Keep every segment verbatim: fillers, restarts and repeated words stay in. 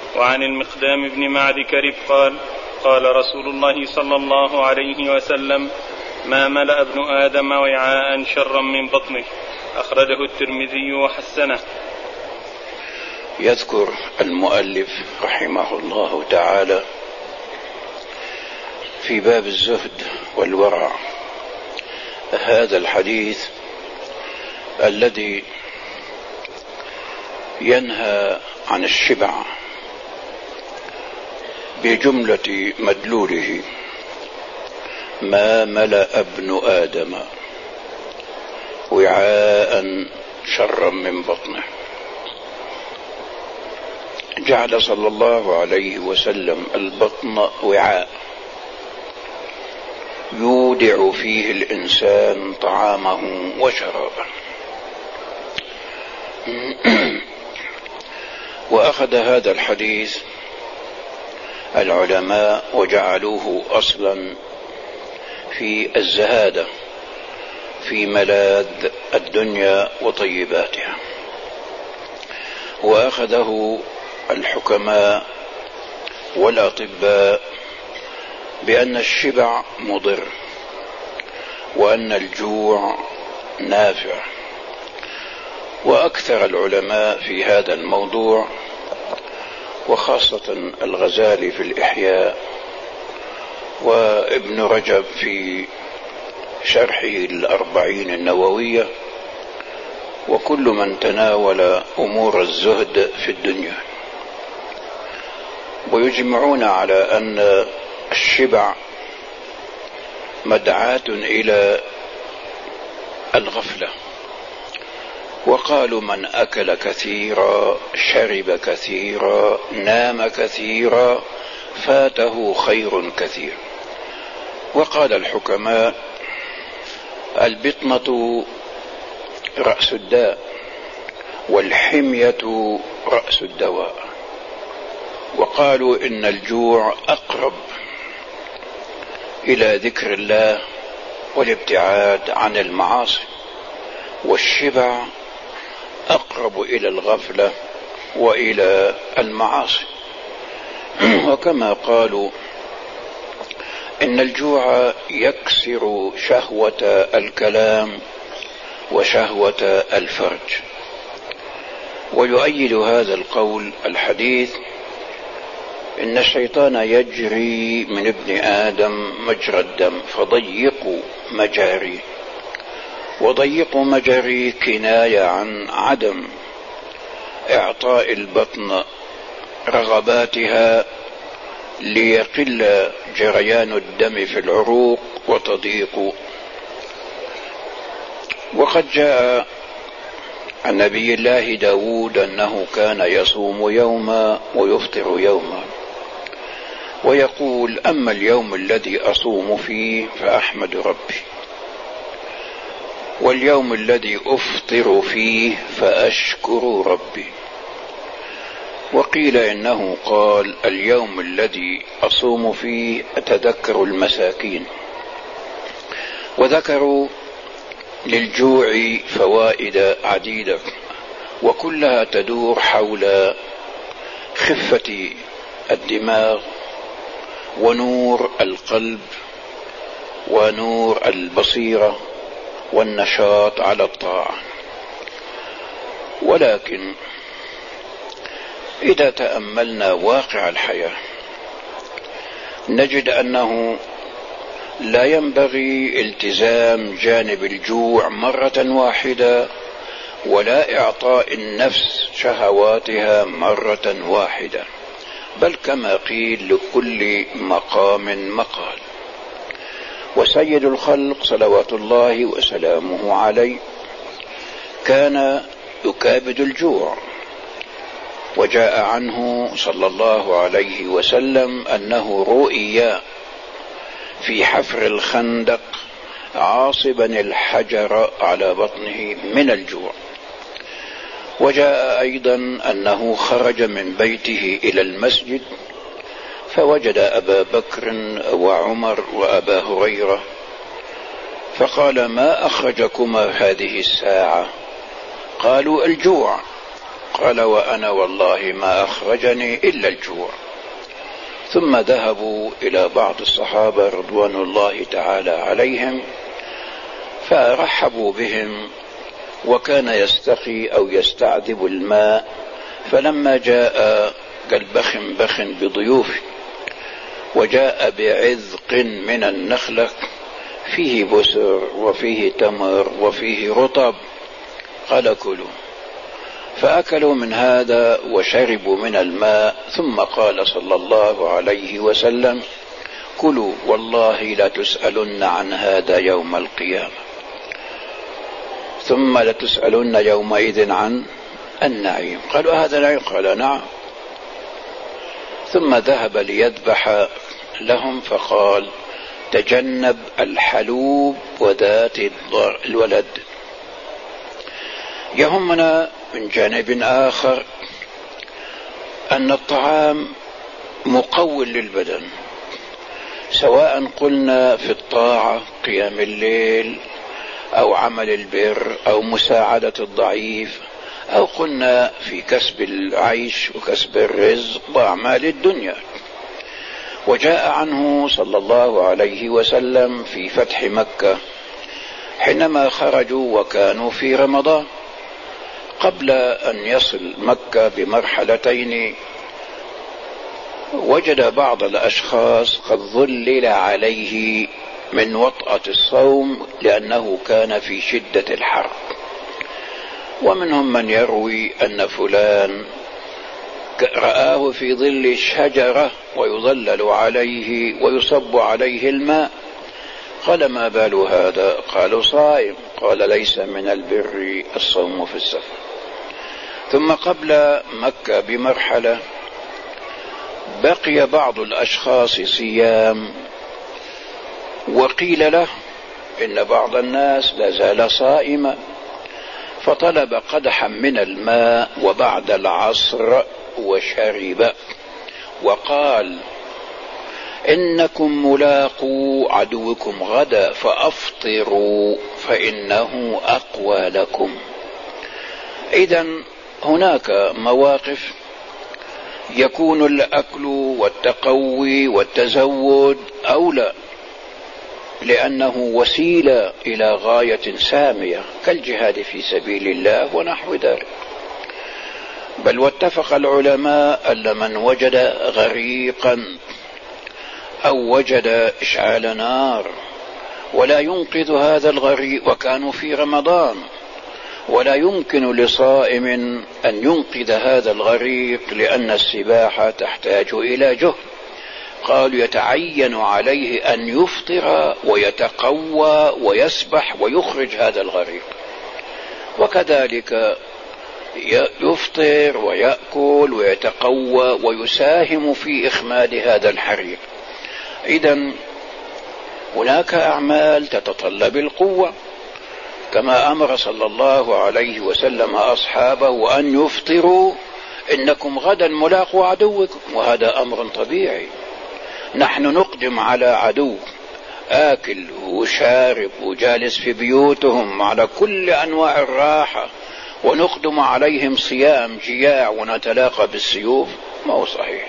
وعن المقدام بن معد كرب قال قال رسول الله صلى الله عليه وسلم ما ملأ ابن آدم وعاء شرا من بطنه. أخرجه الترمذي وحسنه. يذكر المؤلف رحمه الله تعالى في باب الزهد والورع هذا الحديث الذي ينهى عن الشبع بجملة مدلوله: ما ملأ ابن آدم وعاء شرا من بطنه. جعل صلى الله عليه وسلم البطن وعاء يودع فيه الإنسان طعامه وشرابه. وأخذ هذا الحديث العلماء وجعلوه أصلا في الزهادة في ملاذ الدنيا وطيباتها، وأخذه الحكماء والأطباء بأن الشبع مضر وأن الجوع نافع. وأكثر العلماء في هذا الموضوع، وخاصة الغزالي في الإحياء وابن رجب في شرحه الأربعين النووية، وكل من تناول أمور الزهد في الدنيا، ويجمعون على أن الشبع مدعاة إلى الغفلة. وقالوا: من أكل كثيرا شرب كثيرا نام كثيرا فاته خير كثير. وقال الحكماء: البطنة رأس الداء والحمية رأس الدواء. وقالوا إن الجوع أقرب إلى ذكر الله والابتعاد عن المعاصي، والشبع أقرب إلى الغفلة وإلى المعاصي. وكما قالوا إن الجوع يكسر شهوة الكلام وشهوة الفرج. ويؤيد هذا القول الحديث: إن الشيطان يجري من ابن آدم مجرى الدم فضيقوا مجاري. وضيقوا مجاري كناية عن عدم إعطاء البطن رغباتها ليقل جريان الدم في العروق وتضيق. وقد جاء عن نبي الله داود أنه كان يصوم يوما ويفطر يوما، ويقول: أما اليوم الذي أصوم فيه فأحمد ربي، واليوم الذي أفطر فيه فأشكر ربي. وقيل إنه قال: اليوم الذي أصوم فيه أتذكر المساكين. وذكروا للجوع فوائد عديدة، وكلها تدور حول خفة الدماغ ونور القلب ونور البصيرة والنشاط على الطاعة. ولكن إذا تأملنا واقع الحياة نجد أنه لا ينبغي التزام جانب الجوع مرة واحدة، ولا إعطاء النفس شهواتها مرة واحدة، بل كما قيل: لكل مقام مقال. وسيد الخلق صلوات الله وسلامه عليه كان يكابد الجوع، وجاء عنه صلى الله عليه وسلم أنه رؤي في حفر الخندق عاصبا الحجر على بطنه من الجوع. وجاء أيضا أنه خرج من بيته إلى المسجد فوجد أبا بكر وعمر وأبا هريرة، فقال: ما أخرجكما هذه الساعة؟ قالوا: الجوع. قال وأنا والله ما أخرجني إلا الجوع. ثم ذهبوا إلى بعض الصحابة رضوان الله تعالى عليهم فرحبوا بهم، وكان يستقي أو يستعذب الماء، فلما جاء قال بخ بخ بضيوفه، وجاء بعذق من النخلة فيه بسر وفيه تمر وفيه رطب، قال كلوا. فأكلوا من هذا وشربوا من الماء، ثم قال صلى الله عليه وسلم كلوا والله لا تسألن عن هذا يوم القيامة، ثم لتسألن يومئذ عن النعيم. قالوا هذا نعيم؟ قال نعم. ثم ذهب ليذبح لهم فقال تجنب الحلوب وذات الولد. يهمنا من جانب آخر أن الطعام مقوٍ للبدن، سواء قلنا في الطاعة قيام الليل أو عمل البر أو مساعدة الضعيف، أو قلنا في كسب العيش وكسب الرزق وأعمال الدنيا. وجاء عنه صلى الله عليه وسلم في فتح مكة حينما خرجوا وكانوا في رمضان، قبل أن يصل مكة بمرحلتين وجد بعض الأشخاص قد ظلل عليه من وطأة الصوم لأنه كان في شدة الحر، ومنهم من يروي أن فلان رآه في ظل الشجرة ويظلل عليه ويصب عليه الماء. قال ما بال هذا؟ قالوا صائم. قال ليس من البر الصوم في السفر. ثم قبل مكة بمرحلة بقي بعض الأشخاص صيام، وقيل له إن بعض الناس لازال صائما، فطلب قدحا من الماء وبعد العصر وشرب، وقال إنكم ملاقوا عدوكم غدا فأفطروا فإنه أقوى لكم. إذن هناك مواقف يكون الأكل والتقوي والتزود أولى، لأنه وسيلة إلى غاية سامية كالجهاد في سبيل الله ونحو ذلك. بل واتفق العلماء أن من وجد غريقا أو وجد إشعال نار ولا ينقذ هذا الغريق، وكانوا في رمضان، ولا يمكن لصائم أن ينقذ هذا الغريق لأن السباحة تحتاج إلى جهد، قالوا يتعين عليه أن يفطر ويتقوى ويسبح ويخرج هذا الغريق، وكذلك يفطر ويأكل ويتقوى ويساهم في إخماد هذا الحريق. إذن هناك أعمال تتطلب القوة، كما أمر صلى الله عليه وسلم أصحابه أن يفطروا إنكم غدا ملاقوا عدوكم، وهذا أمر طبيعي. نحن نقدم على عدو آكل وشارب وجالس في بيوتهم على كل أنواع الراحة، ونقدم عليهم صيام جياع ونتلاقى بالسيوف، ما هو صحيح.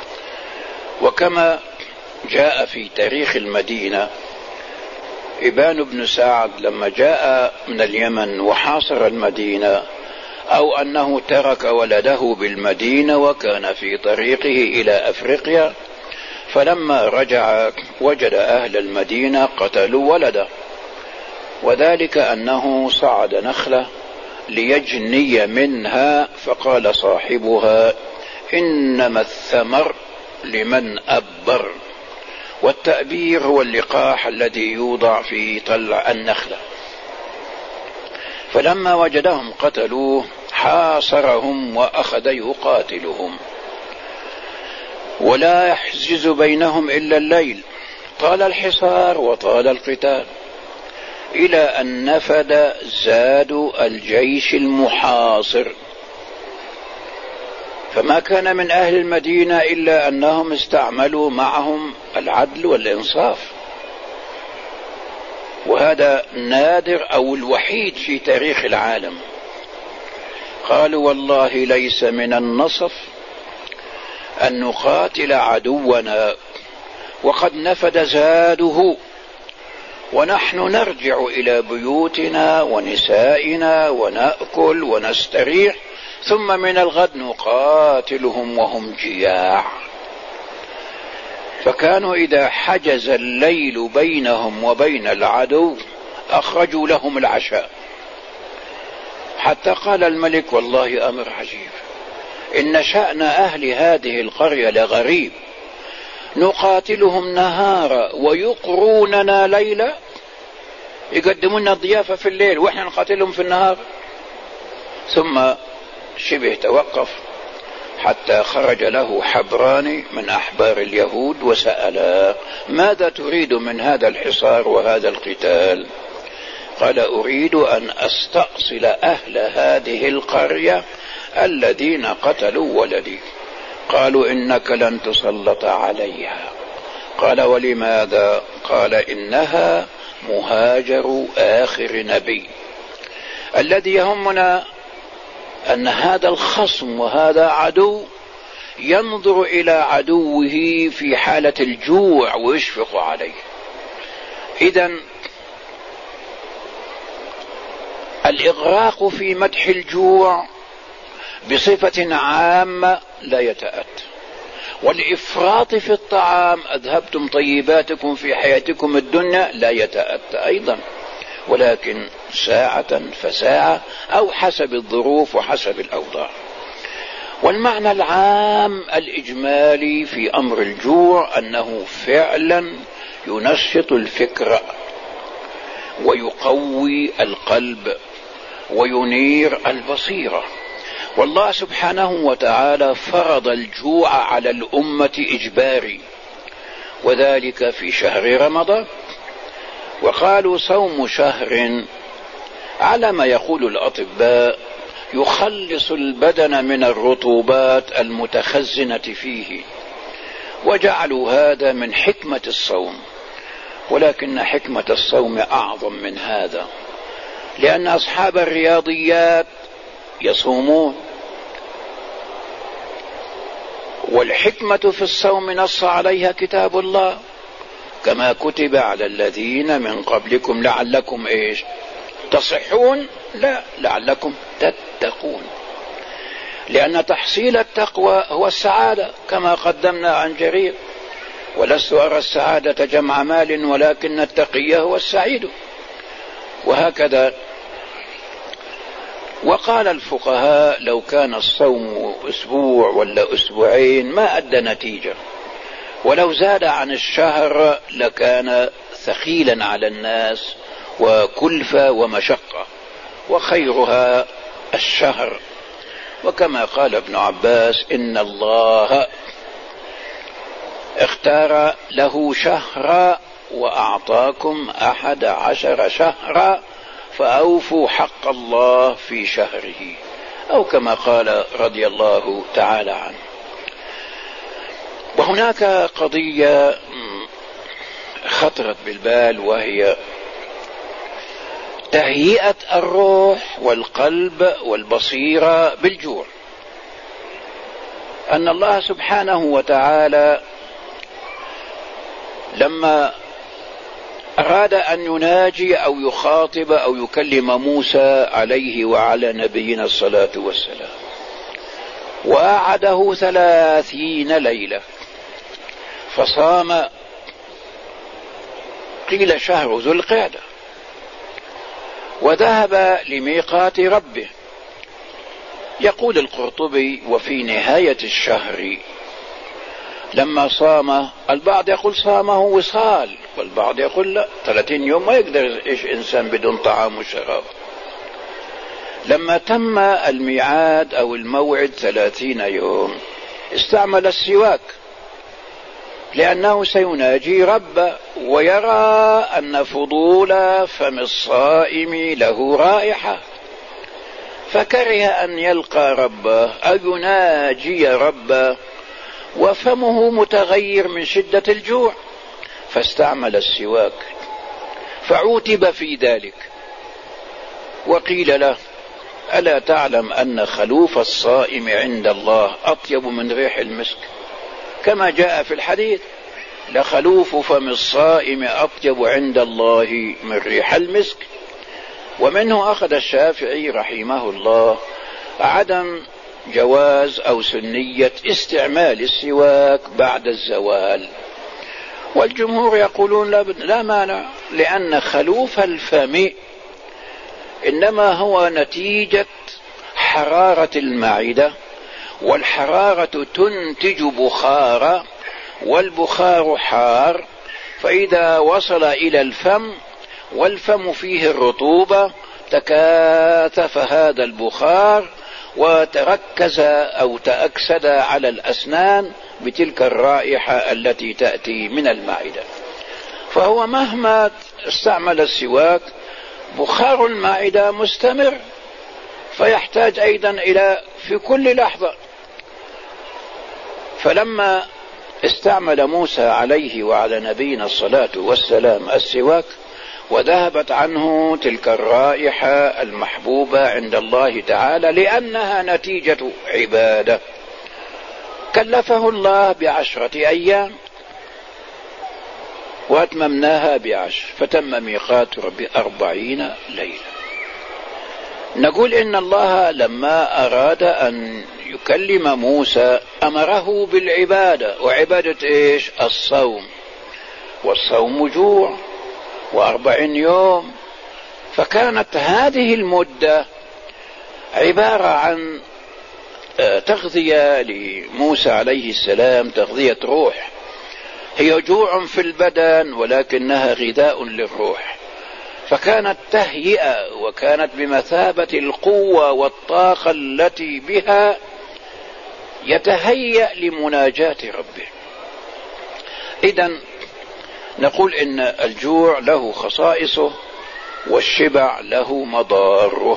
وكما جاء في تاريخ المدينة إبان بن سعد لما جاء من اليمن وحاصر المدينة، أو أنه ترك ولده بالمدينة وكان في طريقه إلى أفريقيا، فلما رجع وجد أهل المدينة قتلوا ولده، وذلك أنه صعد نخلة ليجني منها، فقال صاحبها إنما الثمر لمن أبر، والتأبير هو اللقاح الذي يوضع في طلع النخلة. فلما وجدهم قتلوه حاصرهم وأخذ يقاتلهم، ولا يحجز بينهم إلا الليل، طال الحصار وطال القتال، إلى أن نفد زاد الجيش المحاصر، فما كان من أهل المدينة إلا أنهم استعملوا معهم العدل والإنصاف، وهذا نادر أو الوحيد في تاريخ العالم. قالوا والله ليس من النصف أن نقاتل عدونا وقد نفد زاده ونحن نرجع إلى بيوتنا ونسائنا ونأكل ونستريح، ثم من الغد نقاتلهم وهم جياع. فكانوا إذا حجز الليل بينهم وبين العدو أخرجوا لهم العشاء، حتى قال الملك والله أمر عجيب، إن شأن أهل هذه القرية لغريب، نقاتلهم نهارا ويقروننا ليلا، يقدمون الضيافة في الليل وإحنا نقاتلهم في النهار. ثم شبه توقف حتى خرج له حبران من أحبار اليهود وسألا: ماذا تريد من هذا الحصار وهذا القتال؟ قال: أريد أن أستأصل أهل هذه القرية الذين قتلوا ولدي. قالوا: إنك لن تسلط عليها. قال: ولماذا؟ قال: إنها مهاجر آخر نبي. الذي يهمنا أن هذا الخصم وهذا عدو ينظر إلى عدوه في حالة الجوع ويشفق عليه. إذن الإغراق في مدح الجوع بصفة عامة لا يتأتى، والإفراط في الطعام أذهبتم طيباتكم في حياتكم الدنيا لا يتأتى أيضا، ولكن ساعة فساعة أو حسب الظروف وحسب الأوضاع. والمعنى العام الإجمالي في أمر الجوع أنه فعلا ينشط الفكر ويقوي القلب وينير البصيرة. والله سبحانه وتعالى فرض الجوع على الأمة إجباري، وذلك في شهر رمضان. وقالوا صوم شهر على ما يقول الأطباء يخلص البدن من الرطوبات المتخزنة فيه، وجعلوا هذا من حكمة الصوم. ولكن حكمة الصوم أعظم من هذا، لأن أصحاب الرياضيات يصومون، والحكمة في الصوم نص عليها كتاب الله: كما كتب على الذين من قبلكم لعلكم ايش تصحون، لا لعلكم تتقون، لأن تحصيل التقوى هو السعادة كما قدمنا عن جرير: ولست أرى السعادة جمع مال ولكن التقي هو السعيد. وهكذا. وقال الفقهاء: لو كان الصوم أسبوع ولا أسبوعين ما أدى نتيجة، ولو زاد عن الشهر لكان ثقيلا على الناس وكلفة ومشقة، وخيرها الشهر. وكما قال ابن عباس: إن الله اختار له شهرا وأعطاكم أحد عشر شهرا فأوفوا حق الله في شهره، أو كما قال رضي الله تعالى عنه. وهناك قضية خطرت بالبال، وهي تهيئة الروح والقلب والبصيرة بالجوع. أن الله سبحانه وتعالى لما أراد أن يناجي أو يخاطب أو يكلم موسى عليه وعلى نبينا الصلاة والسلام، وأعده ثلاثين ليلة، فصام قيل شهر ذو القعدة، وذهب لميقات ربه. يقول القرطبي: وفي نهاية الشهر لما صام، البعض يقول صامه وصال، والبعض يقول لا، ثلاثين يوم ما يقدر إيش إنسان بدون طعام وشراب. لما تم الميعاد أو الموعد ثلاثين يوم استعمل السواك، لأنه سيناجي ربه، ويرى أن فضول فم الصائم له رائحة، فكره أن يلقى ربه أو يناجي ربه وفمه متغير من شدة الجوع، فاستعمل السواك، فعوتب في ذلك. وقيل له: ألا تعلم أن خلوف الصائم عند الله أطيب من ريح المسك، كما جاء في الحديث: لخلوف فم الصائم أطيب عند الله من ريح المسك. ومنه أخذ الشافعي رحمه الله عدم جواز أو سنية استعمال السواك بعد الزوال، والجمهور يقولون لا, لا مانع، لأن خلوف الفم إنما هو نتيجة حرارة المعدة، والحرارة تنتج بخارا، والبخار حار، فإذا وصل إلى الفم والفم فيه الرطوبة تكاثف هذا البخار وتركز أو تأكسد على الأسنان بتلك الرائحة التي تأتي من المعدة، فهو مهما استعمل السواك بخار المعدة مستمر، فيحتاج أيضا إلى في كل لحظة. فلما استعمل موسى عليه وعلى نبينا الصلاة والسلام السواك وذهبت عنه تلك الرائحة المحبوبة عند الله تعالى لأنها نتيجة عبادة، كلفه الله بعشرة أيام وأتممناها بعشر، فتم ميقات ربي أربعين ليلة. نقول إن الله لما أراد أن يكلم موسى أمره بالعبادة، وعبادة إيش؟ الصوم، والصوم جوع، وأربعين يوم، فكانت هذه المدة عبارة عن تغذية لموسى عليه السلام، تغذية روح، هي جوع في البدن ولكنها غذاء للروح، فكانت تهيئة وكانت بمثابة القوة والطاقة التي بها يتهيأ لمناجاة ربه. إذن نقول إن الجوع له خصائصه والشبع له مضاره،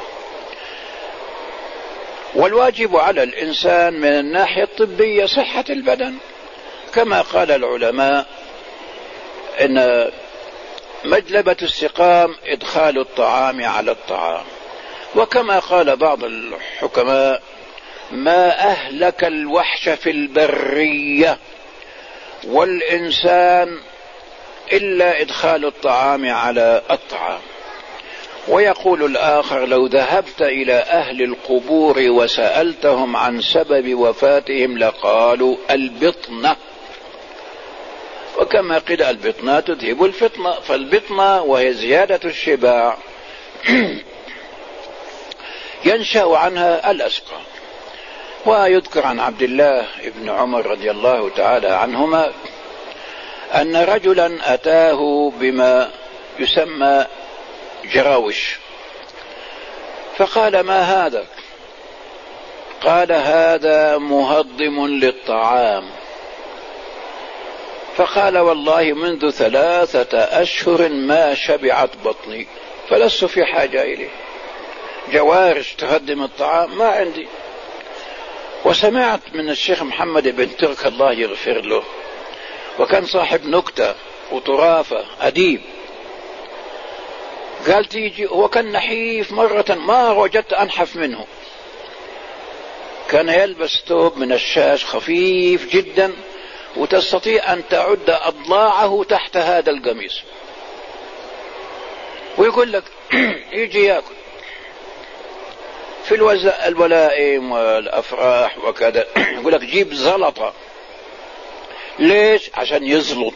والواجب على الإنسان من الناحية الطبية صحة البدن، كما قال العلماء إن مجلبة السقام إدخال الطعام على الطعام، وكما قال بعض الحكماء ما أهلك الوحش في البرية والإنسان إلا إدخال الطعام على الطعام. ويقول الآخر لو ذهبت إلى أهل القبور وسألتهم عن سبب وفاتهم لقالوا البطنة، وكما قيل البطنة تذهب الفطنة، فالبطنة وهي زيادة الشبع ينشأ عنها الأسقام. ويذكر عن عبد الله بن عمر رضي الله تعالى عنهما أن رجلا أتاه بما يسمى جراوش، فقال ما هذا؟ قال هذا مهضم للطعام. فقال والله منذ ثلاثة أشهر ما شبعت بطني، فلست في حاجة إليه، جوارش تهضم الطعام ما عندي. وسمعت من الشيخ محمد بن ترك الله يغفر له، وكان صاحب نكتة وطرافة أديب، قال تيجي، هو كان نحيف مرة ما وجدت أنحف منه، كان يلبس ثوب من الشاش خفيف جدا وتستطيع أن تعد أضلاعه تحت هذا القميص، ويقول لك يجي يأكل في الولائم والأفراح وكذا، يقول لك جيب زلطة، ليش؟ عشان يزلط.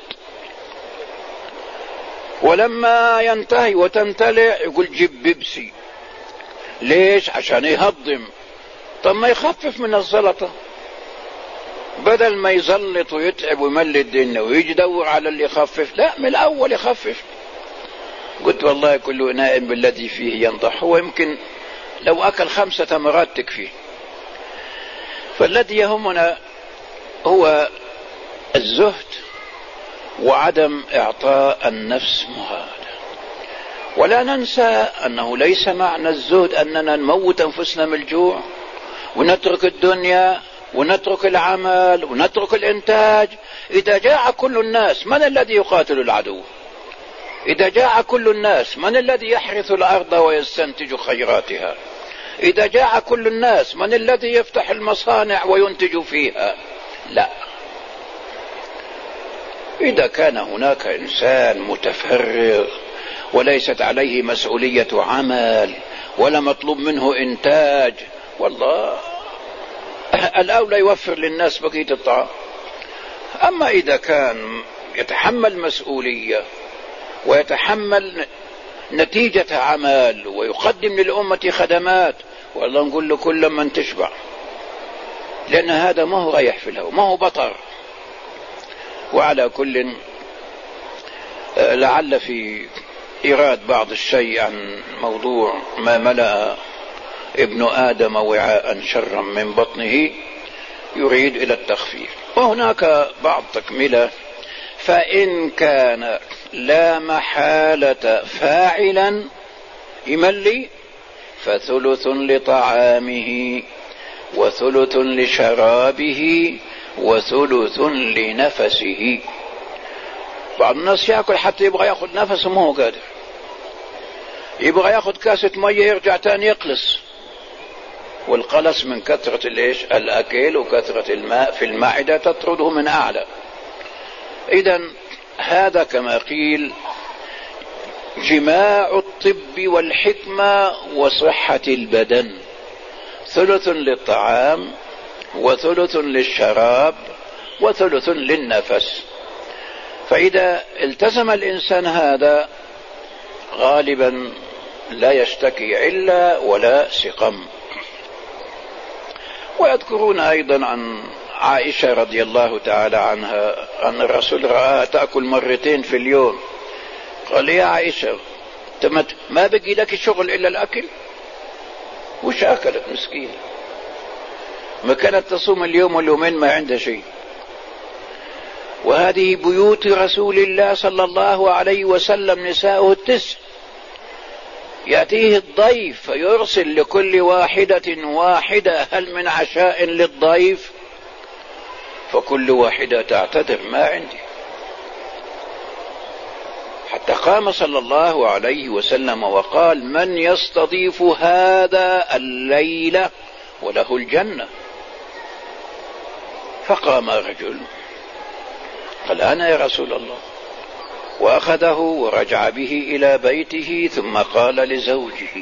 ولما ينتهي وتمتلئ يقول جيب بيبسي، ليش؟ عشان يهضم. طب ما يخفف من الزلطة بدل ما يزلط ويتعب ويمل الدنيا ويجي يدور على اللي يخفف، لا من الأول يخفف. قلت والله كل نائم بالذي فيه ينضح، هو يمكن لو أكل خمسة تمرات تكفيه. فالذي يهمنا هو الزهد وعدم إعطاء النفس مهادة. ولا ننسى أنه ليس معنى الزهد أننا نموت أنفسنا من الجوع ونترك الدنيا ونترك العمل ونترك الإنتاج. إذا جاع كل الناس من الذي يقاتل العدو؟ إذا جاع كل الناس من الذي يحرث الأرض ويستنتج خيراتها؟ إذا جاع كل الناس من الذي يفتح المصانع وينتج فيها؟ لا. إذا كان هناك إنسان متفرغ وليست عليه مسؤولية عمل ولا مطلوب منه إنتاج، والله الأولى يوفر للناس بقية الطعام. أما إذا كان يتحمل مسؤولية ويتحمل نتيجة عمل ويقدم للأمة خدمات، والله نقول له كل من تشبع، لأن هذا ما هو رايح في الهواء، ما هو بطر. وعلى كل لعل في إيراد بعض الشيء عن موضوع ما ملأ ابن آدم وعاء شرا من بطنه يريد إلى التخفيف. وهناك بعض تكملة: فإن كان لا محالة فاعلا يملي فثلث لطعامه وثلث لشرابه وثلث لنفسه. بعض الناس يأكل حتى يبغى يأخذ نفس وما هو قادر، يبغى يأخذ كاسة مية يرجع تاني يقلص، والقلص من كثرة الإيش؟ الأكل وكثرة الماء في المعدة تطرده من أعلى. إذن هذا كما قيل جماع الطب والحكمة وصحة البدن: ثلث للطعام وثلث للشراب وثلث للنفس. فإذا التزم الإنسان هذا غالبا لا يشتكي علة ولا سقم. ويذكرون أيضا عن عائشة رضي الله تعالى عنها أن الرسول رآها تأكل مرتين في اليوم. قال: يا عائشة ما بقي لك شغل إلا الأكل؟ وش أكلت مسكين؟ ما كانت تصوم اليوم واليومين ما عندها شيء. وهذه بيوت رسول الله صلى الله عليه وسلم نساؤه التسع، يأتيه الضيف فيرسل لكل واحدة واحدة: هل من عشاء للضيف؟ فكل واحدة تعتذر: ما عندي. حتى قام صلى الله عليه وسلم وقال: من يستضيف هذا الليلة وله الجنة؟ فقام رجل قال: أنا يا رسول الله. وأخذه ورجع به إلى بيته، ثم قال لزوجه: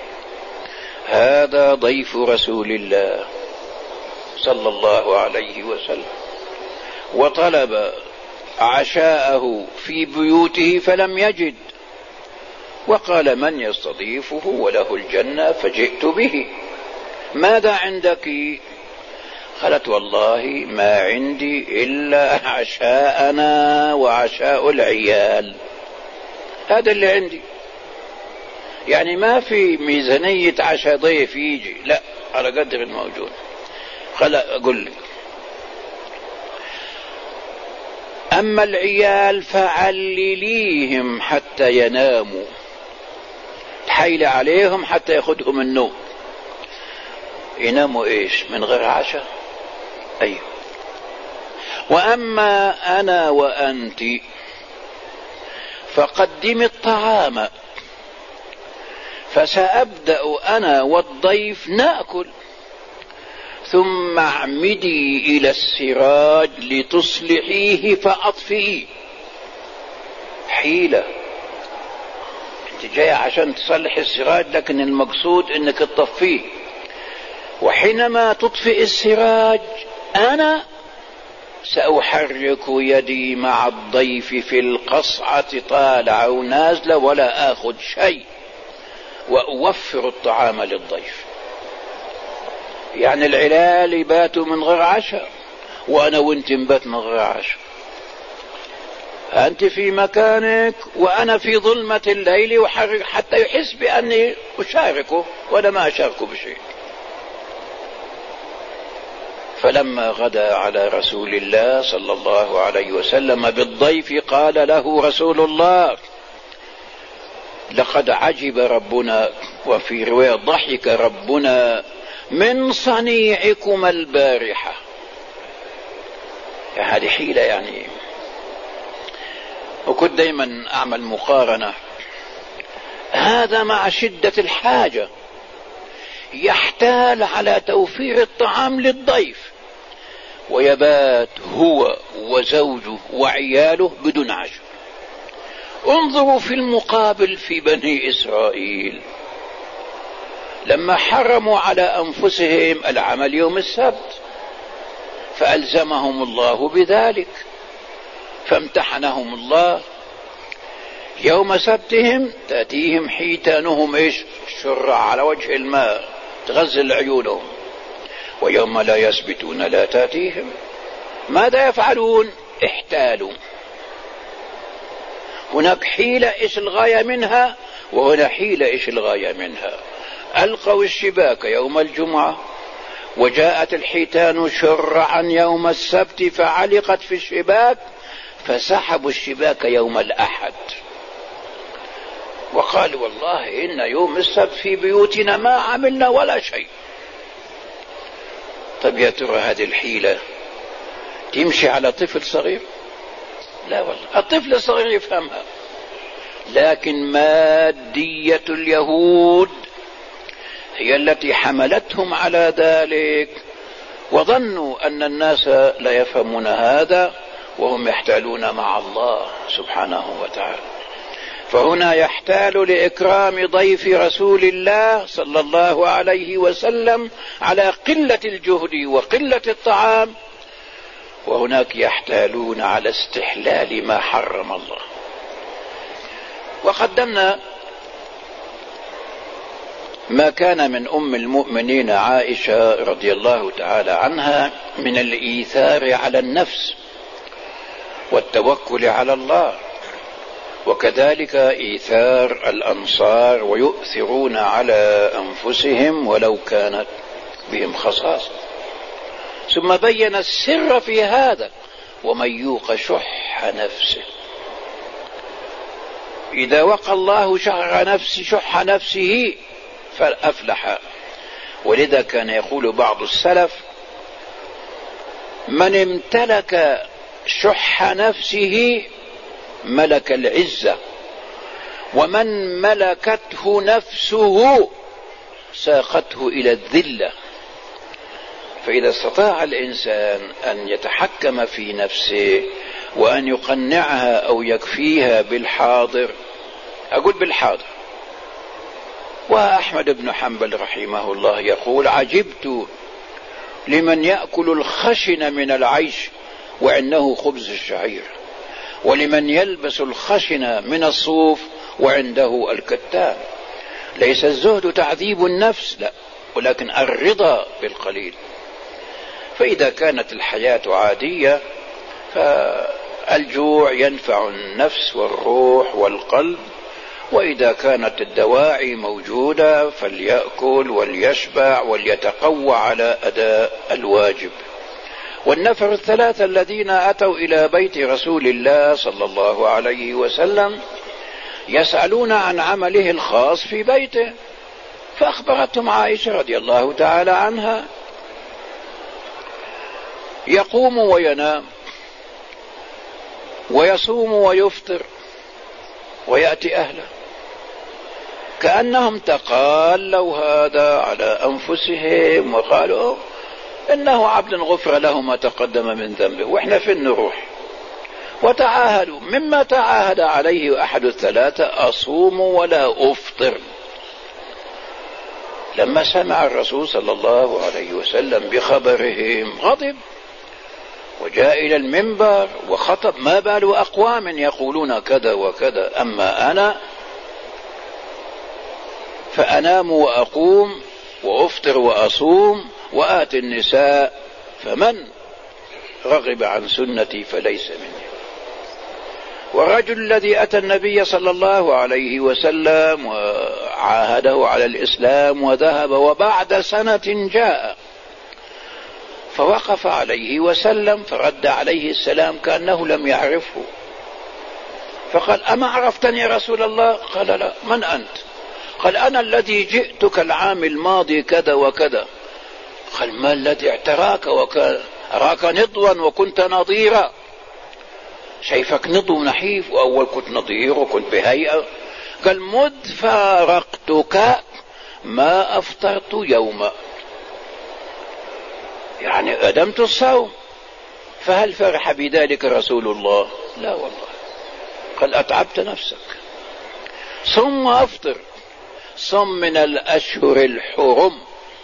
هذا ضيف رسول الله صلى الله عليه وسلم، وطلب عشاءه في بيوته فلم يجد، وقال: من يستضيفه وله الجنة؟ فجئت به. ماذا عندك؟ قالت: والله ما عندي إلا عشاءنا وعشاء العيال، هذا اللي عندي. يعني ما في ميزانية عشاء ضيف يجي، لا، على قدر الموجود. قال: أقول لك، أما العيال فعلليهم حتى يناموا، تحيل عليهم حتى يأخذهم النوم. يناموا إيش؟ من غير عشاء؟ أيوه. وأما أنا وأنت فقدم الطعام، فسأبدأ أنا والضيف نأكل، ثم اعمدي إلى السراج لتصلحيه فأطفئيه. حيلة، انت جاي عشان تصلح السراج، لكن المقصود انك تطفيه. وحينما تطفئ السراج أنا سأحرك يدي مع الضيف في القصعة طالعة ونازلة ولا آخذ شيء، وأوفر الطعام للضيف. يعني العلال يباتوا من غير عشاء، وأنا وانت نبات من غير عشاء. أنت في مكانك وأنا في ظلمة الليل، وحرك حتى يحس بأني أشاركه وأنا ما أشاركه بشيء. فلما غدا على رسول الله صلى الله عليه وسلم بالضيف قال له رسول الله: لقد عجب ربنا، وفي رواية ضحك ربنا، من صنيعكما البارحة. يعني هذه حيلة. يعني وكنت دايما أعمل مقارنة، هذا مع شدة الحاجة، يحتال على توفير الطعام للضيف ويبات هو وزوجه وعياله بدون عشاء. انظروا في المقابل في بني إسرائيل لما حرموا على أنفسهم العمل يوم السبت فألزمهم الله بذلك، فامتحنهم الله. يوم سبتهم تأتيهم حيتانهم إيش؟ شرع على وجه الماء تغزل عيونهم، ويوم لا يسبتون لا تأتيهم. ماذا يفعلون؟ احتالوا. هناك حيلة إيش الغاية منها، وهنا حيلة إيش الغاية منها. ألقوا الشباك يوم الجمعة وجاءت الحيتان شرعا يوم السبت فعلقت في الشباك، فسحبوا الشباك يوم الأحد وقالوا والله إن يوم السبت في بيوتنا ما عملنا ولا شيء. طب يا ترى هذه الحيلة تمشي على طفل صغير؟ لا والله، الطفل الصغير يفهمها، لكن مادية اليهود هي التي حملتهم على ذلك، وظنوا أن الناس لا يفهمون هذا وهم يحتالون مع الله سبحانه وتعالى. فهنا يحتال لإكرام ضيف رسول الله صلى الله عليه وسلم على قلة الجهد وقلة الطعام، وهناك يحتالون على استحلال ما حرم الله. وقدمنا ما كان من أم المؤمنين عائشة رضي الله تعالى عنها من الإيثار على النفس والتوكل على الله، وكذلك إيثار الأنصار ويؤثرون على أنفسهم ولو كانت بهم خصاصة. ثم بين السر في هذا: ومن يوق شح نفسه. إذا وقى الله شح نفسه شح نفسه فأفلح. ولذا كان يقول بعض السلف: من امتلك شح نفسه ملك العزة، ومن ملكته نفسه ساقته إلى الذلة. فإذا استطاع الإنسان أن يتحكم في نفسه وأن يقنعها أو يكفيها بالحاضر، أقول بالحاضر. وأحمد بن حنبل رحمه الله يقول: عجبت لمن يأكل الخشن من العيش وعنده خبز الشعير، ولمن يلبس الخشن من الصوف وعنده الكتان. ليس الزهد تعذيب النفس، لا، ولكن الرضا بالقليل. فإذا كانت الحياة عادية فالجوع ينفع النفس والروح والقلب، وإذا كانت الدواعي موجودة فليأكل وليشبع وليتقوى على أداء الواجب. والنفر الثلاثة الذين أتوا إلى بيت رسول الله صلى الله عليه وسلم يسألون عن عمله الخاص في بيته، فأخبرتهم عائشة رضي الله تعالى عنها: يقوم وينام ويصوم ويفطر ويأتي أهله، كأنهم تقالوا هذا على أنفسهم وقالوا إنه عبد غفر له ما تقدم من ذنبه، وإحنا في النروح. وتعاهدوا مما تعاهد عليه أحد الثلاثة: أصوم ولا أفطر. لما سمع الرسول صلى الله عليه وسلم بخبرهم غضب وجاء إلى المنبر وخطب: ما بال أقوام يقولون كذا وكذا، أما أنا فأنام وأقوم وأفطر وأصوم وآتي النساء، فمن رغب عن سنتي فليس مني. والرجل الذي أتى النبي صلى الله عليه وسلم وعاهده على الإسلام وذهب، وبعد سنة جاء فوقف عليه وسلم فرد عليه السلام كأنه لم يعرفه، فقال: أما عرفتني يا رسول الله؟ قال: لا. من أنت؟ قال: أنا الذي جئتك العام الماضي كذا وكذا. قال: ما الذي اعتراك؟ وكان أراك نضوا وكنت نظيرا. شايفك نضو نحيف، وأول كنت نظير وكنت بهيئة. قال: مذ فارقتك ما أفطرت يوما، يعني أدمت الصوم. فهل فرح بذلك رسول الله؟ لا والله، قال أتعبت نفسك، صم وأفطر، صم من الأشهر الحرم،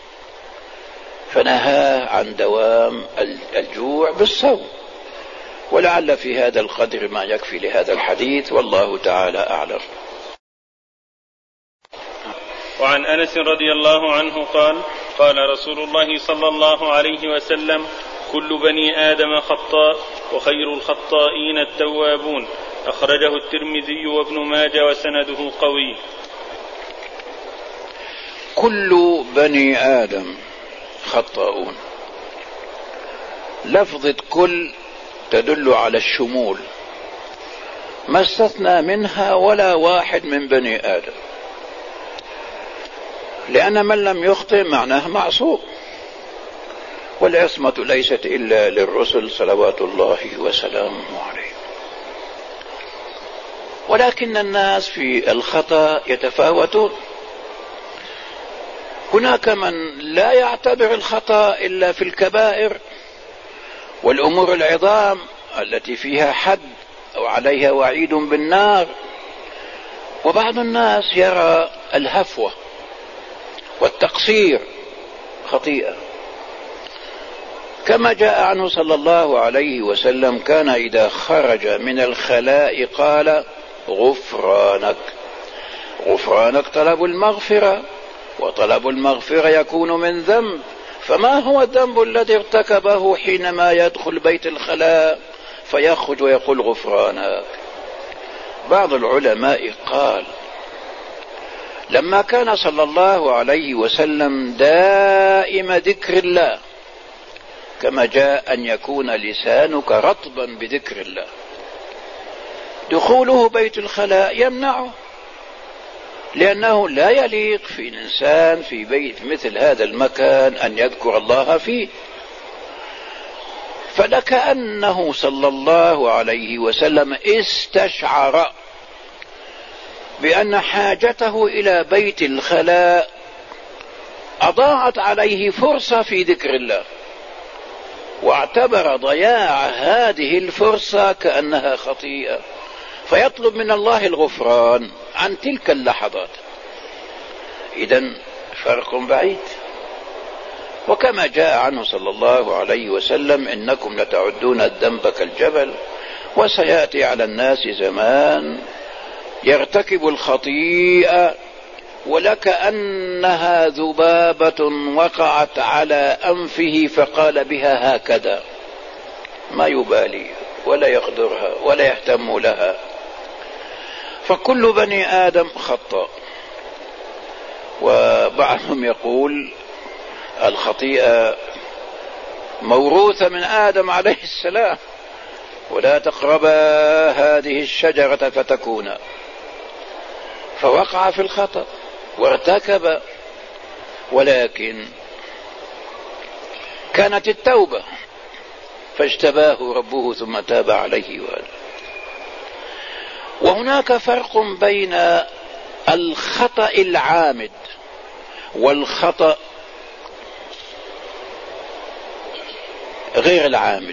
فنهى عن دوام الجوع بالصوم. ولعل في هذا القدر ما يكفي لهذا الحديث، والله تعالى أعلم. وعن أنس رضي الله عنه قال قال رسول الله صلى الله عليه وسلم: كل بني آدم خطاء وخير الخطائين التوابون. أخرجه الترمذي وابن ماجه وسنده قوي. كل بني آدم خطاؤون، لفظة كل تدل على الشمول، ما استثنى منها ولا واحد من بني آدم، لأن من لم يخطئ معناه معصوم، والعصمة ليست إلا للرسل صلوات الله وسلامه عليه. ولكن الناس في الخطأ يتفاوتون. هناك من لا يعتبر الخطأ إلا في الكبائر والأمور العظام التي فيها حد أو عليها وعيد بالنار، وبعض الناس يرى الهفوة والتقصير خطيئة. كما جاء عنه صلى الله عليه وسلم كان إذا خرج من الخلاء قال: غفرانك. غفرانك طلب المغفرة، وطلب المغفرة يكون من ذنب، فما هو الذنب الذي ارتكبه حينما يدخل بيت الخلاء فيخرج ويقول غفرانك؟ بعض العلماء قال: لما كان صلى الله عليه وسلم دائم ذكر الله، كما جاء أن يكون لسانك رطبا بذكر الله، دخوله بيت الخلاء يمنعه، لأنه لا يليق في إنسان في بيت مثل هذا المكان أن يذكر الله فيه. فلكأنه صلى الله عليه وسلم استشعر بأن حاجته إلى بيت الخلاء أضاعت عليه فرصة في ذكر الله، واعتبر ضياع هذه الفرصة كأنها خطيئة، فيطلب من الله الغفران عن تلك اللحظات. إذن فرق بعيد. وكما جاء عنه صلى الله عليه وسلم: إنكم لتعدون الذنب كالجبل، وسيأتي على الناس زمان يرتكب الخطيئة ولكأنها ذبابة وقعت على أنفه فقال بها هكذا، ما يبالي ولا يقدرها ولا يهتم لها. فكل بني آدم خطاء. وبعضهم يقول الخطيئة موروثة من آدم عليه السلام، ولا تقربا هذه الشجرة فتكونا، فوقع في الخطأ وارتكب، ولكن كانت التوبة فاجتباه ربه ثم تاب عليه وآله. وهناك فرق بين الخطأ العامد والخطأ غير العامد.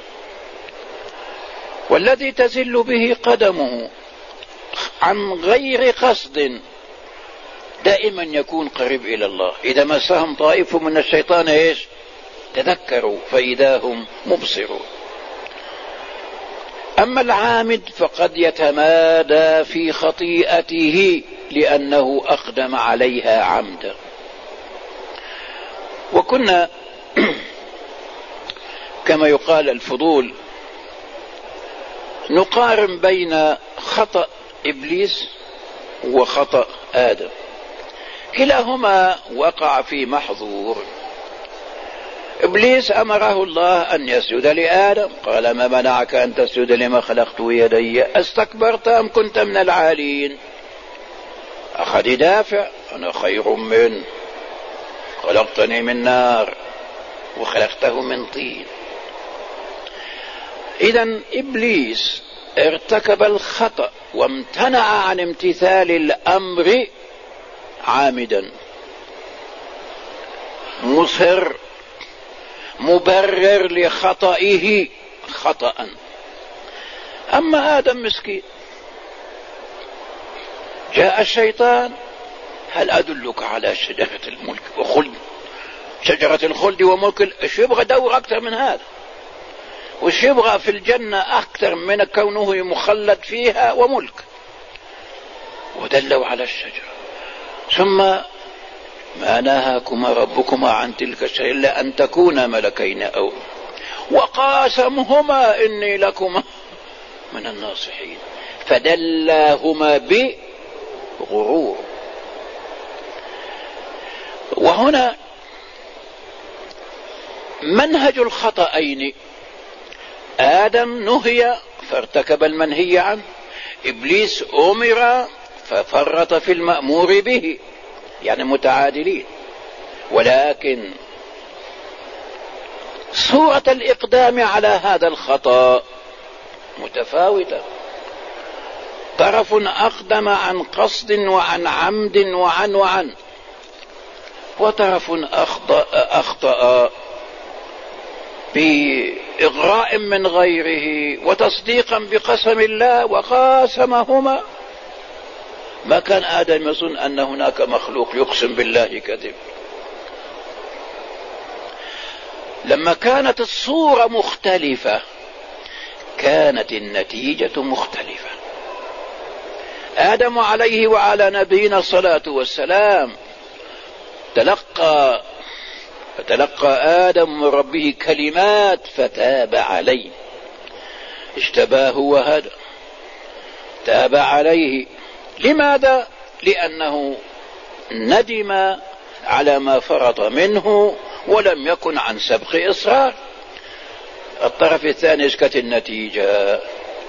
والذي تزل به قدمه عن غير قصد دائما يكون قريب إلى الله. إذا مسهم طائف من الشيطان إيش؟ تذكروا فإذا هم مبصرون. أما العامد فقد يتمادى في خطيئته لأنه أقدم عليها عمدا. وكنا كما يقال الفضول نقارن بين خطأ إبليس وخطأ آدم، كلاهما وقع في محظور. إبليس أمره الله أن يسجد لآدم، قال: ما منعك أن تسجد لما خلقت يدي؟ أستكبرت أم كنت من العالين؟ أخذ يدافع: أنا خير منه، خلقتني من نار وخلقته من طين. إذن إبليس ارتكب الخطأ وامتنع عن امتثال الأمر عامدا، مصر مبرر لخطئه خطأ. أما آدم مسكين، جاء الشيطان: هل أدلك على شجرة الملك وخلد، شجرة الخلد وملك. ايش يبغى دور أكثر من هذا؟ وش يبغى في الجنة أكثر من كونه مخلد فيها وملك؟ ودلوا على الشجرة. ثم: ما نهاكما ربكما عن تلك الشجرة إلا أن تكونا ملكين أو، وقاسمهما إني لكما من الناصحين، فدلاهما بغرور. وهنا منهج الخطأين: آدم نهي فارتكب المنهي عنه، إبليس أمر ففرط في المأمور به، يعني متعادلين. ولكن صورة الإقدام على هذا الخطأ متفاوتة. طرف أقدم عن قصد وعن عمد وعن وعن، وطرف أخطأ, أخطأ بإغراء من غيره وتصديقا بقسم الله وقاسمهما. ما كان آدم يظن أن هناك مخلوق يقسم بالله كذب. لما كانت الصورة مختلفة كانت النتيجة مختلفة. آدم عليه وعلى نبينا الصلاة والسلام تلقى فتلقى آدم من ربه كلمات فتاب عليه، اجتباه وهدى، تاب عليه. لماذا؟ لأنه ندم على ما فرط منه ولم يكن عن سبق إصرار. الطرف الثاني اسكت النتيجة: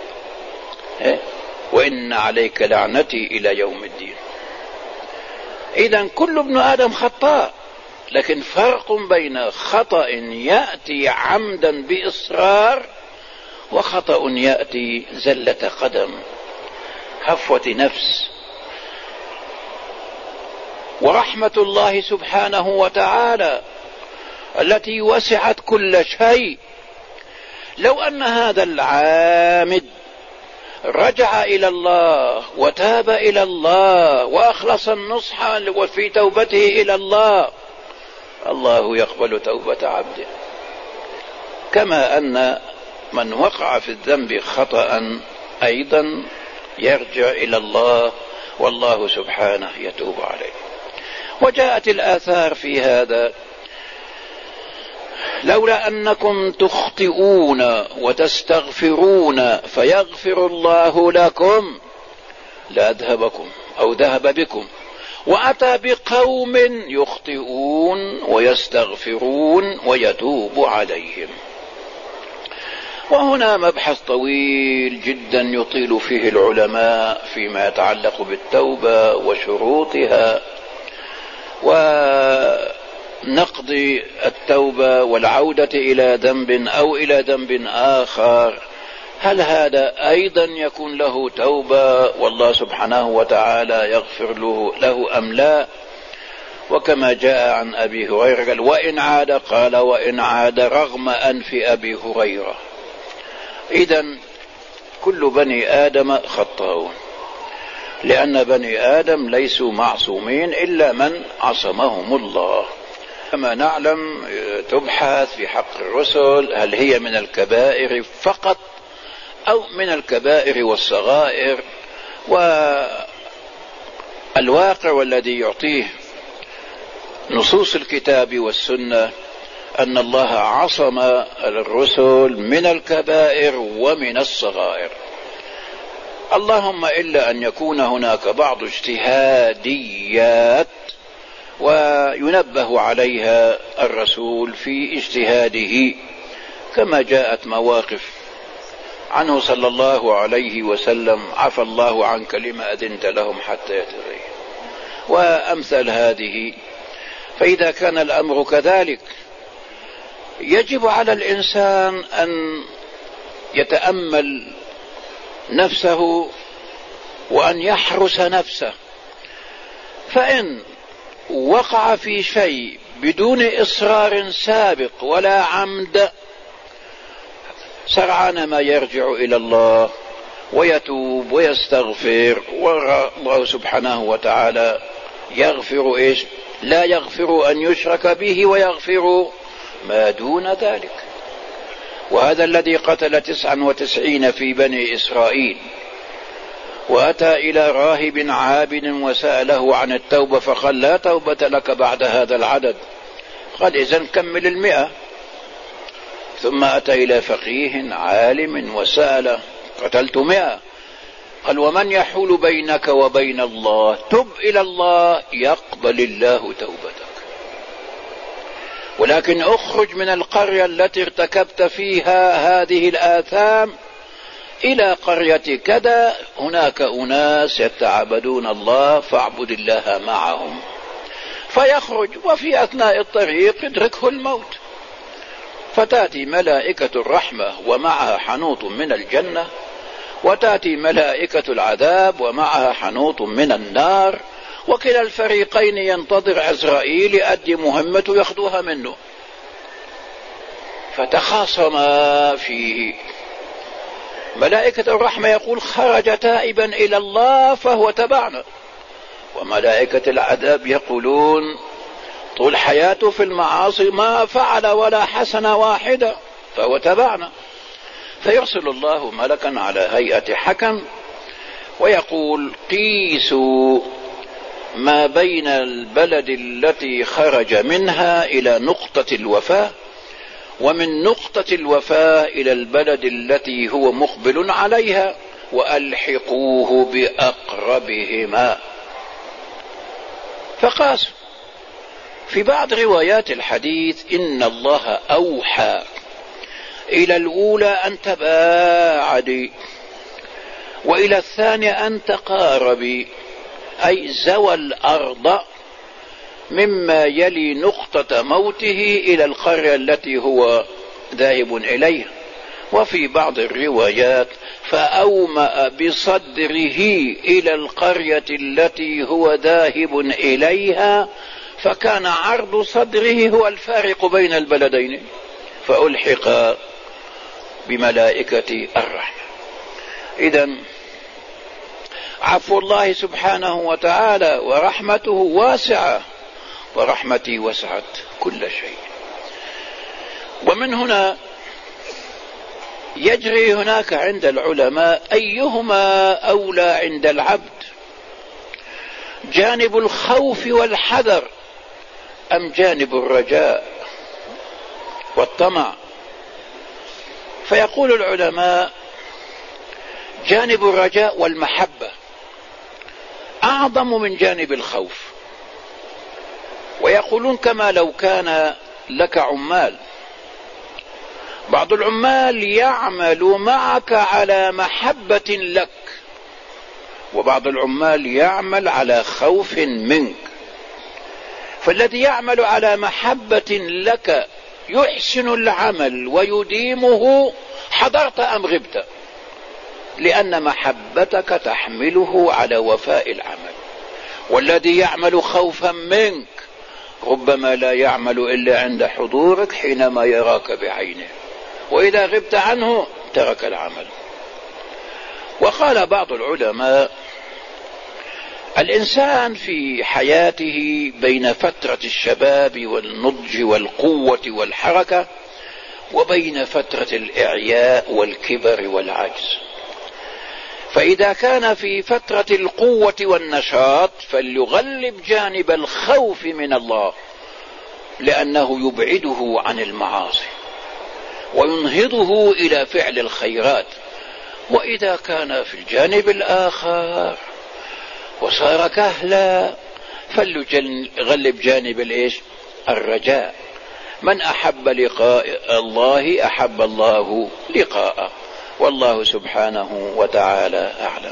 وإن عليك لعنتي إلى يوم الدين. إذن كل ابن آدم خطاء، لكن فرق بين خطأ يأتي عمدا بإصرار وخطأ يأتي زلة قدم، هفوة نفس. ورحمة الله سبحانه وتعالى التي وسعت كل شيء، لو أن هذا العامد رجع إلى الله وتاب إلى الله وأخلص النصح وفي توبته إلى الله، الله يقبل توبة عبده. كما أن من وقع في الذنب خطأ أيضا يرجع إلى الله والله سبحانه يتوب عليه. وجاءت الآثار في هذا: لولا أنكم تخطئون وتستغفرون فيغفر الله لكم لأذهبكم أو ذهب بكم، وأتى بقوم يخطئون ويستغفرون ويتوب عليهم. وهنا مبحث طويل جدا يطيل فيه العلماء فيما يتعلق بالتوبة وشروطها ونقض التوبة والعودة إلى ذنب أو إلى ذنب آخر. هل هذا أيضا يكون له توبة والله سبحانه وتعالى يغفر له, له أم لا؟ وكما جاء عن أبي هريرة قال: وإن عاد، قال: وإن عاد رغم أنف أبي هريرة. إذن كل بني آدم خطاؤون، لأن بني آدم ليسوا معصومين إلا من عصمهم الله. كما نعلم تبحث في حق الرسل هل هي من الكبائر فقط أو من الكبائر والصغائر. والواقع والذي يعطيه نصوص الكتاب والسنة أن الله عصم الرسل من الكبائر ومن الصغائر، اللهم إلا أن يكون هناك بعض اجتهاديات وينبه عليها الرسول في اجتهاده، كما جاءت مواقف عنه صلى الله عليه وسلم: عفى الله عنك لما أذنت لهم حتى يتبين، وأمثل هذه. فإذا كان الأمر كذلك يجب على الإنسان أن يتأمل نفسه وأن يحرس نفسه، فإن وقع في شيء بدون إصرار سابق ولا عمد سرعان ما يرجع إلى الله ويتوب ويستغفر، والله سبحانه وتعالى يغفر إيش؟ لا يغفر أن يشرك به ويغفر ما دون ذلك. وهذا الذي قتل تسعا وتسعين في بني إسرائيل وأتى إلى راهب عابد وسأله عن التوبة فقال لا توبة لك بعد هذا العدد، قال إذن كمل المئة. ثم أتى إلى فقيه عالم وسأل قتلت مئة، قال ومن يحول بينك وبين الله؟ تب إلى الله يقبل الله توبتك، ولكن اخرج من القرية التي ارتكبت فيها هذه الآثام إلى قرية كذا، هناك أناس يتعبدون الله فاعبد الله معهم. فيخرج وفي أثناء الطريق يدركه الموت، فتأتي ملائكة الرحمة ومعها حنوط من الجنة، وتأتي ملائكة العذاب ومعها حنوط من النار، وكلا الفريقين ينتظر عزرائيل يؤدي مهمته ياخذوها منه. فتخاصما فيه، ملائكة الرحمة يقول خرج تائبا إلى الله فهو تبعنا، وملائكة العذاب يقولون طول حياته في المعاصي ما فعل ولا حسنة واحدة فهو تبعنا. فيرسل الله ملكا على هيئة حكم ويقول قيسوا ما بين البلد التي خرج منها إلى نقطة الوفاة، ومن نقطة الوفاة إلى البلد التي هو مقبل عليها، وألحقوه بأقربهما. فقاسوا. في بعض روايات الحديث إن الله أوحى إلى الأولى أن تباعدي، وإلى الثانية أن تقاربي، أي زوى الأرض مما يلي نقطة موته إلى القرية التي هو ذاهب إليها. وفي بعض الروايات فأومأ بصدره إلى القرية التي هو ذاهب إليها، فكان عرض صدره هو الفارق بين البلدين، فألحق بملائكة الرحمة. إذن عفو الله سبحانه وتعالى ورحمته واسعة، ورحمتي وسعت كل شيء. ومن هنا يجري هناك عند العلماء أيهما أولى عند العبد، جانب الخوف والحذر أم جانب الرجاء والطمع؟ فيقول العلماء جانب الرجاء والمحبة أعظم من جانب الخوف. ويقولون كما لو كان لك عمال، بعض العمال يعمل معك على محبة لك، وبعض العمال يعمل على خوف منك. فالذي يعمل على محبة لك يحسن العمل ويديمه حضرت أم غبت، لأن محبتك تحمله على وفاء العمل. والذي يعمل خوفا منك ربما لا يعمل إلا عند حضورك حينما يراك بعينه، وإذا غبت عنه ترك العمل. وقال بعض العلماء الإنسان في حياته بين فترة الشباب والنضج والقوة والحركة وبين فترة الإعياء والكبر والعجز. فإذا كان في فترة القوة والنشاط فليغلب جانب الخوف من الله، لأنه يبعده عن المعاصي وينهضه إلى فعل الخيرات. وإذا كان في الجانب الآخر وصار كهلا فليغلب جانب الإيش؟ الرجاء. من أحب لقاء الله أحب الله لقاءه، والله سبحانه وتعالى أعلم.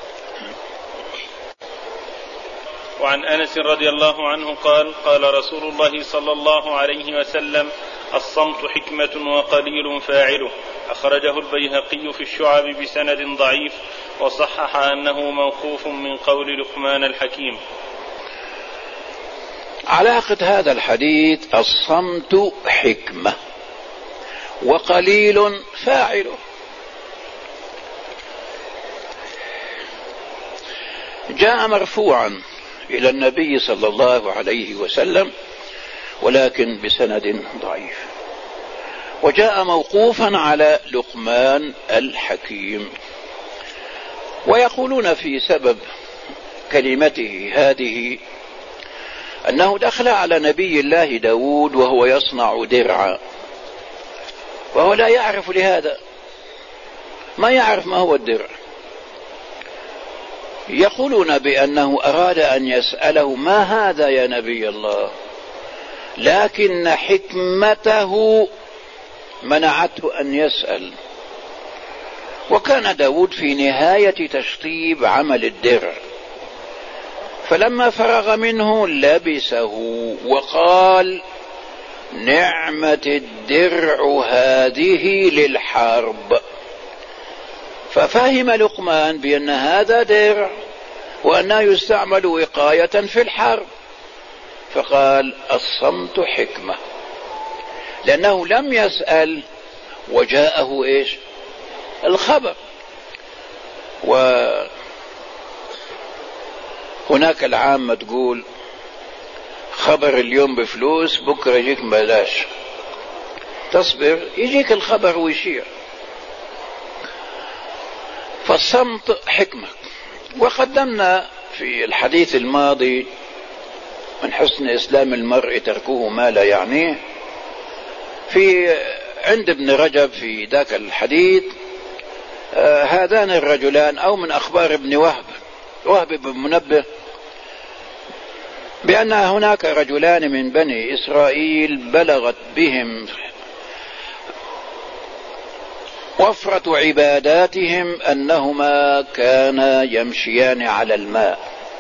وعن أنس رضي الله عنه قال قال رسول الله صلى الله عليه وسلم الصمت حكمة وقليل فاعله. أخرجه البيهقي في الشعب بسند ضعيف، وصحح أنه موقوف من قول لقمان الحكيم. علاقة هذا الحديث: الصمت حكمة وقليل فاعله. جاء مرفوعا إلى النبي صلى الله عليه وسلم ولكن بسند ضعيف، وجاء موقوفا على لقمان الحكيم. ويقولون في سبب كلمته هذه أنه دخل على نبي الله داود وهو يصنع درعا، وهو لا يعرف لهذا، ما يعرف ما هو الدرع. يقولون بأنه أراد أن يسأله: ما هذا يا نبي الله؟ لكن حكمته منعته أن يسأل. وكان داود في نهاية تشطيب عمل الدرع، فلما فرغ منه لبسه وقال: نعمة الدرع هذه للحرب. ففهم لقمان بأن هذا درع وأنه يستعمل وقاية في الحرب، فقال: الصمت حكمة، لأنه لم يسأل وجاءه إيش؟ الخبر. وهناك العامة تقول: خبر اليوم بفلوس بكرة يجيك بلاش، تصبر يجيك الخبر ويشير. فالصمت حكمة. وقدمنا في الحديث الماضي من حسن إسلام المرء تركه ما لا يعنيه، في عند ابن رجب في ذاك الحديث آه هذان الرجلان، أو من أخبار ابن وهب وهب بن منبه، بأن هناك رجلان من بني إسرائيل بلغت بهم وفرة عباداتهم أنهما كانا يمشيان على الماء،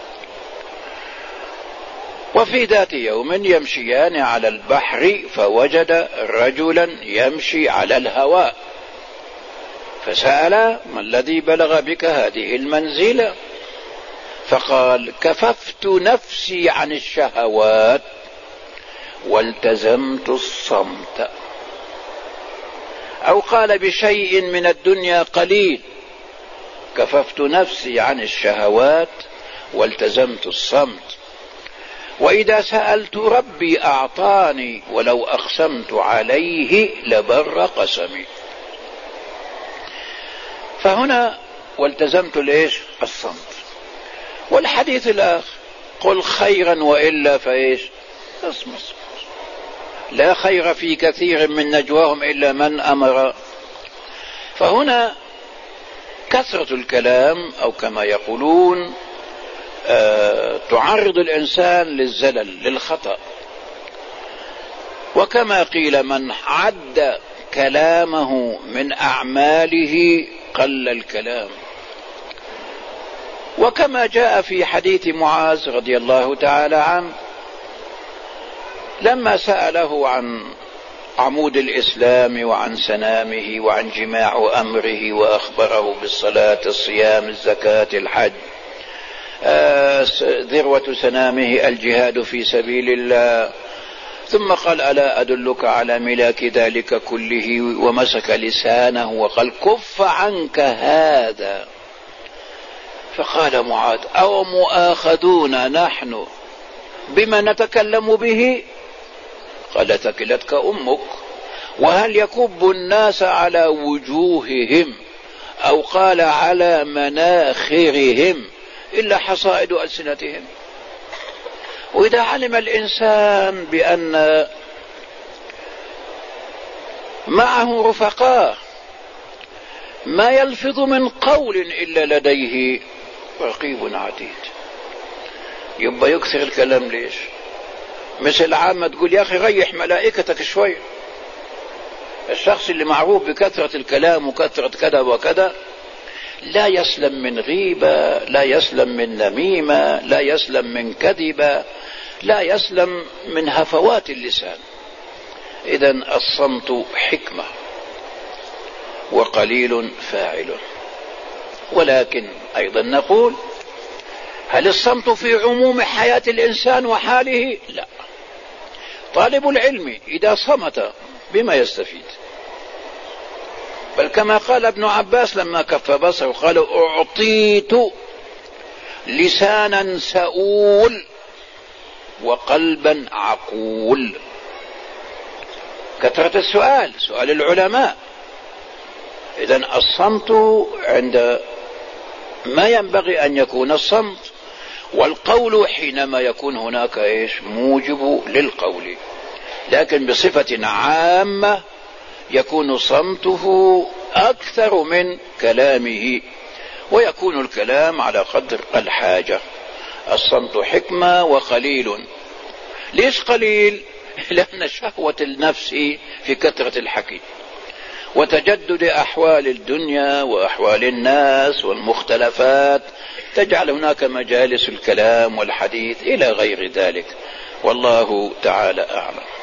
وفي ذات يوم يمشيان على البحر فوجد رجلا يمشي على الهواء، فسأل: ما الذي بلغ بك هذه المنزلة؟ فقال: كففت نفسي عن الشهوات والتزمت الصمت. أو قال: بشيء من الدنيا قليل، كففت نفسي عن الشهوات والتزمت الصمت. وإذا سألت ربي أعطاني ولو أقسمت عليه لبر قسمي. فهنا والتزمت ليش؟ الصمت. والحديث الآخر: قل خيرا وإلا فإيش؟ اصمت. لا خير في كثير من نجواهم إلا من أمر. فهنا كثرة الكلام أو كما يقولون آه تعرض الإنسان للزلل للخطأ. وكما قيل: من عد كلامه من أعماله قل الكلام. وكما جاء في حديث معاذ رضي الله تعالى عنه لما سأله عن عمود الإسلام وعن سنامه وعن جماع أمره، وأخبره بالصلاة الصيام الزكاة الحج، ذروة سنامه الجهاد في سبيل الله، ثم قال: ألا أدلك على ملاك ذلك كله؟ ومسك لسانه وقال: كف عنك هذا. فقال معاذ: أو مؤاخذون نحن بما نتكلم به؟ قال: ثكلتك أمك. وهل يكب الناس على وجوههم أو قال على مناخرهم إلا حصائد ألسنتهم؟ وإذا علم الإنسان بأن معه رفقاء ما يلفظ من قول إلا لديه رقيب عتيد، يبقى يكثر الكلام. ليش؟ مثل عامة تقول: يا أخي ريح ملائكتك شوي. الشخص اللي معروف بكثرة الكلام وكثرة كذا وكذا لا يسلم من غيبة، لا يسلم من نميمة، لا يسلم من كذبة، لا يسلم من هفوات اللسان. إذن الصمت حكمة وقليل فاعل. ولكن أيضا نقول هل الصمت في عموم حياة الإنسان وحاله؟ لا. طالب العلم إذا صمت بما يستفيد؟ بل كما قال ابن عباس لما كف بصره قال أعطيت لسانا سؤول وقلبا عقول. كثرة السؤال، سؤال العلماء. إذن الصمت عند ما ينبغي أن يكون الصمت، والقول حينما يكون هناك إيش موجب للقول، لكن بصفة عامة يكون صمته أكثر من كلامه، ويكون الكلام على قدر الحاجة. الصمت حكمة وقليل. ليش قليل؟ لأن شهوة النفس في كثرة الحكي وتجدد أحوال الدنيا وأحوال الناس والمختلفات تجعل هناك مجالس الكلام والحديث إلى غير ذلك، والله تعالى أعلم.